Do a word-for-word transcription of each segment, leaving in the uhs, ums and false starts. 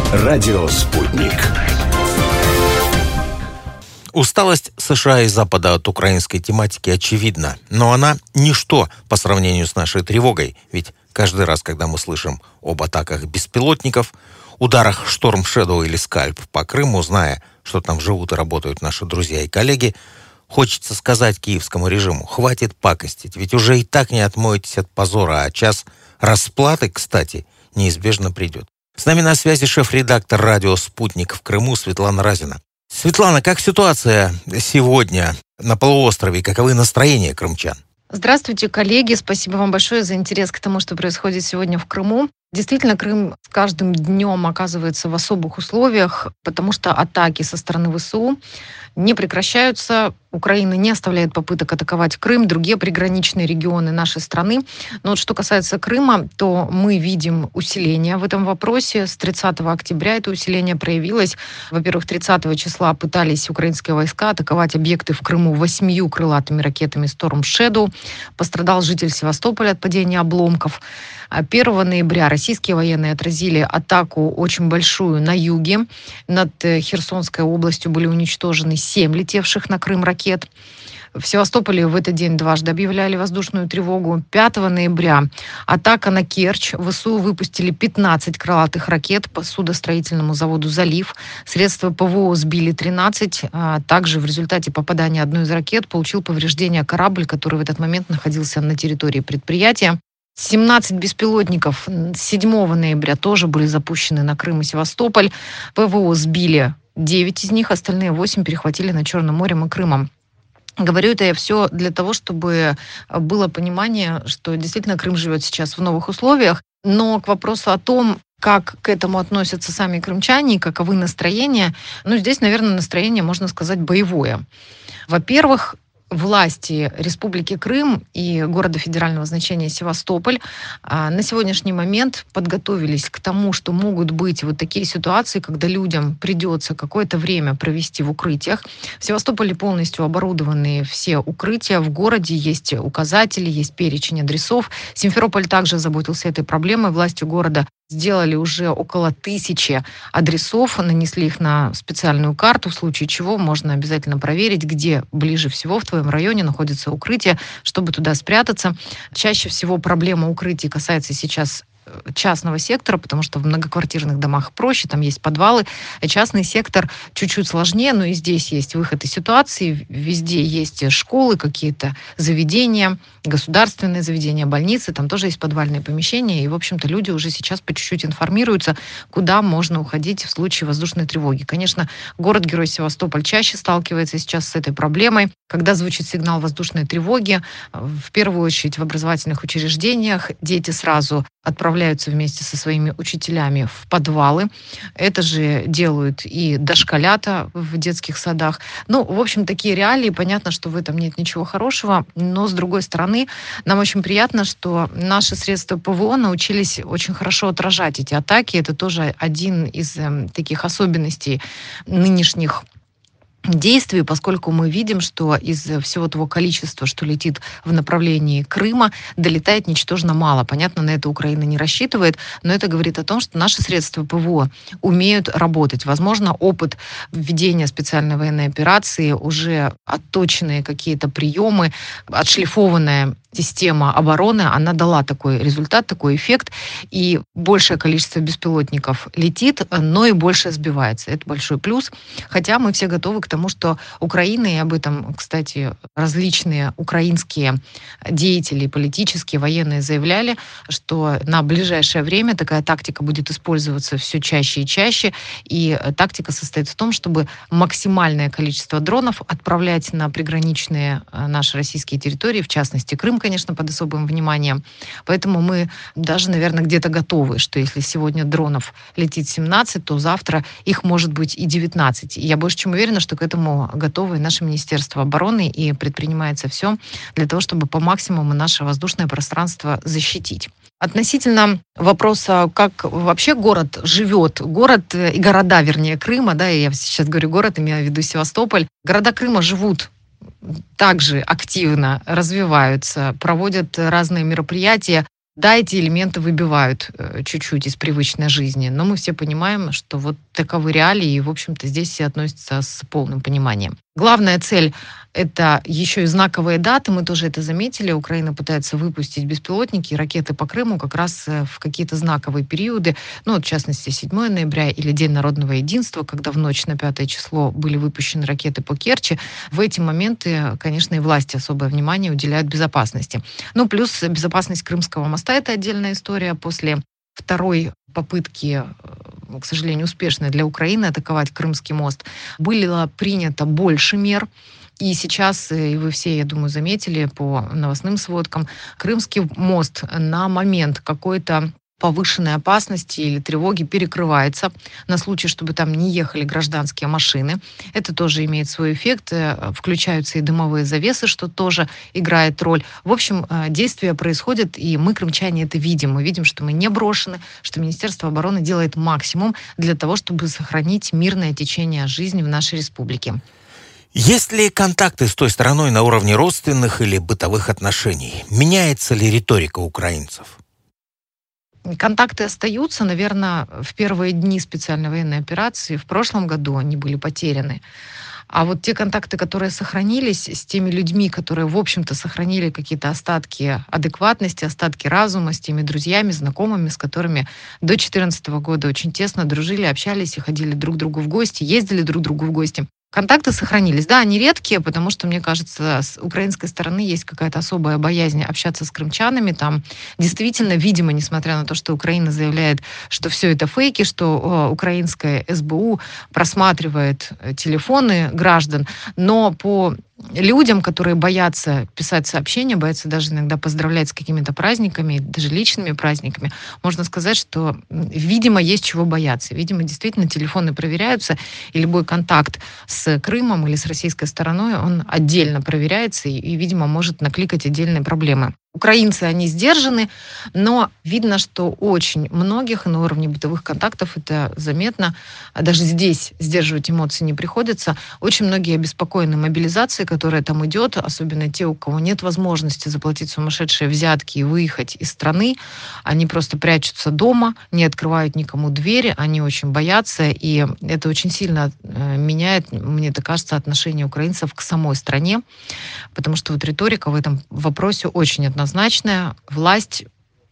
Радио «Спутник». Усталость США и Запада от украинской тематики очевидна, но она ничто по сравнению с нашей тревогой. Ведь каждый раз, когда мы слышим об атаках беспилотников, ударах Storm Shadow или Скальп по Крыму, зная, что там живут и работают наши друзья и коллеги, хочется сказать киевскому режиму: хватит пакостить, ведь уже и так не отмоетесь от позора, а час расплаты, кстати, неизбежно придет. С нами на связи шеф-редактор радио «Спутник» в Крыму Светлана Разина. Светлана, как ситуация сегодня на полуострове? Каковы настроения крымчан? Здравствуйте, коллеги. Спасибо вам большое за интерес к тому, что происходит сегодня в Крыму. Действительно, Крым с каждым днем оказывается в особых условиях, потому что атаки со стороны ВСУ не прекращаются. Украина не оставляет попыток атаковать Крым, другие приграничные регионы нашей страны. Но вот что касается Крыма, то мы видим усиление в этом вопросе. С тридцатого октября это усиление проявилось. Во-первых, тридцатого числа пытались украинские войска атаковать объекты в Крыму восьмию крылатыми ракетами Storm Shadow. Пострадал житель Севастополя от падения обломков. первого ноября российские военные отразили атаку очень большую на юге. Над Херсонской областью были уничтожены семь летевших на Крым ракет. В Севастополе в этот день дважды объявляли воздушную тревогу. пятого ноября атака на Керчь. ВСУ выпустили пятнадцать крылатых ракет по судостроительному заводу «Залив». Средства ПВО сбили тринадцать. А также в результате попадания одной из ракет получил повреждения корабль, который в этот момент находился на территории предприятия. семнадцать беспилотников с седьмого ноября тоже были запущены на Крым и Севастополь. ПВО сбили девять из них, остальные восемь перехватили над Черным морем и Крымом. Говорю это я все для того, чтобы было понимание, что действительно Крым живет сейчас в новых условиях. Но к вопросу о том, как к этому относятся сами крымчане, каковы настроения, ну, здесь, наверное, настроение, можно сказать, боевое. Во-первых, власти Республики Крым и города федерального значения Севастополь а, на сегодняшний момент подготовились к тому, что могут быть вот такие ситуации, когда людям придется какое-то время провести в укрытиях. В Севастополе полностью оборудованы все укрытия. В городе есть указатели, есть перечень адресов. Симферополь также заботился этой проблемой. Власти города сделали уже около тысячи адресов, нанесли их на специальную карту, в случае чего можно обязательно проверить, где ближе всего в твоем районе находится укрытие, чтобы туда спрятаться. Чаще всего проблема укрытий касается сейчас частного сектора, потому что в многоквартирных домах проще, там есть подвалы. Частный сектор чуть-чуть сложнее, но и здесь есть выход из ситуации. Везде есть школы, какие-то заведения, государственные заведения, больницы, там тоже есть подвальные помещения. И, в общем-то, люди уже сейчас по чуть-чуть информируются, куда можно уходить в случае воздушной тревоги. Конечно, город-герой Севастополь чаще сталкивается сейчас с этой проблемой. Когда звучит сигнал воздушной тревоги, в первую очередь в образовательных учреждениях дети сразу отправляются вместе со своими учителями в подвалы. Это же делают и дошколята в детских садах. Ну, в общем, такие реалии. Понятно, что в этом нет ничего хорошего, но, с другой стороны, нам очень приятно, что наши средства ПВО научились очень хорошо отражать эти атаки. Это тоже один из э, таких особенностей нынешних действий, поскольку мы видим, что из всего того количества, что летит в направлении Крыма, долетает ничтожно мало. Понятно, на это Украина не рассчитывает, но это говорит о том, что наши средства ПВО умеют работать. Возможно, опыт введения специальной военной операции, уже отточенные какие-то приемы, отшлифованная система обороны, она дала такой результат, такой эффект, и большее количество беспилотников летит, но и больше сбивается. Это большой плюс. Хотя мы все готовы к тому, что Украина, и об этом, кстати, различные украинские деятели, политические, военные заявляли, что на ближайшее время такая тактика будет использоваться все чаще и чаще, и тактика состоит в том, чтобы максимальное количество дронов отправлять на приграничные наши российские территории, в частности Крым, конечно, под особым вниманием. Поэтому мы даже, наверное, где-то готовы, что если сегодня дронов летит семнадцать, то завтра их может быть и девятнадцать. И я больше чем уверена, что к этому готовы наше Министерство обороны, и предпринимается все для того, чтобы по максимуму наше воздушное пространство защитить. Относительно вопроса, как вообще город живет, город и города, вернее, Крыма, да, я сейчас говорю город, имею в виду Севастополь, города Крыма живут также активно, развиваются, проводят разные мероприятия. Да, эти элементы выбивают э, чуть-чуть из привычной жизни, но мы все понимаем, что вот таковы реалии, и, в общем-то, здесь все относятся с полным пониманием. Главная цель — это еще и знаковые даты. Мы тоже это заметили. Украина пытается выпустить беспилотники и ракеты по Крыму как раз э, в какие-то знаковые периоды. Ну, вот, в частности, седьмое ноября или День народного единства, когда в ночь на пятое число были выпущены ракеты по Керчи. В эти моменты, конечно, и власти особое внимание уделяют безопасности. Ну, плюс безопасность Крымского моста — это отдельная история. После второй попытки, э, к сожалению, успешной для Украины атаковать Крымский мост, было принято больше мер. И сейчас, э, и вы все, я думаю, заметили по новостным сводкам, Крымский мост на момент какой-то повышенной опасности или тревоги перекрывается на случай, чтобы там не ехали гражданские машины. Это тоже имеет свой эффект. Э, Включаются и дымовые завесы, что тоже играет роль. В общем, э, действия происходят, и мы, крымчане, это видим. Мы видим, что мы не брошены, что Министерство обороны делает максимум для того, чтобы сохранить мирное течение жизни в нашей республике. Есть ли контакты с той стороной на уровне родственных или бытовых отношений? Меняется ли риторика украинцев? Контакты остаются, наверное, в первые дни специальной военной операции. В прошлом году они были потеряны. А вот те контакты, которые сохранились с теми людьми, которые, в общем-то, сохранили какие-то остатки адекватности, остатки разума, с теми друзьями, знакомыми, с которыми до две тысячи четырнадцатого года очень тесно дружили, общались и ходили друг к другу в гости, ездили друг к другу в гости. Контакты сохранились. Да, они редкие, потому что, мне кажется, с украинской стороны есть какая-то особая боязнь общаться с крымчанами. Там действительно, видимо, несмотря на то, что Украина заявляет, что все это фейки, что э, украинская эс бэ у просматривает э, телефоны граждан, но по людям, которые боятся писать сообщения, боятся даже иногда поздравлять с какими-то праздниками, даже личными праздниками, можно сказать, что, м, видимо, есть чего бояться. Видимо, действительно, телефоны проверяются, и любой контакт с Крымом или с российской стороной, он отдельно проверяется и, и, видимо, может накликать отдельные проблемы. Украинцы, они сдержаны, но видно, что очень многих и на уровне бытовых контактов это заметно. А даже здесь сдерживать эмоции не приходится. Очень многие обеспокоены мобилизацией, которая там идет, особенно те, у кого нет возможности заплатить сумасшедшие взятки и выехать из страны. Они просто прячутся дома, не открывают никому двери, они очень боятся, и это очень сильно э, меняет, мне так кажется, отношение украинцев к самой стране, потому что вот риторика в этом вопросе очень однозначная. Власть,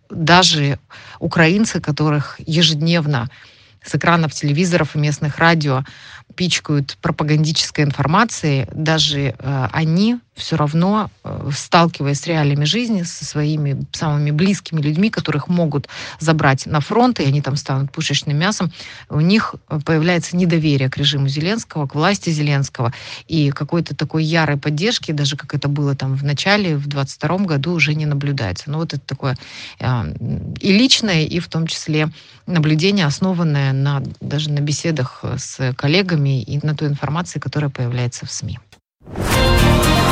даже украинцы, которых ежедневно с экранов телевизоров и местных радио пичкают пропагандической информацией, даже э, они все равно, э, сталкиваясь с реалиями жизни, со своими самыми близкими людьми, которых могут забрать на фронт, и они там станут пушечным мясом, у них появляется недоверие к режиму Зеленского, к власти Зеленского, и какой-то такой ярой поддержки, даже как это было там в начале, в двадцать втором году, уже не наблюдается. Ну вот это такое э, и личное, и в том числе наблюдение, основанное на, даже на беседах с коллегами и на той информации, которая появляется в СМИ.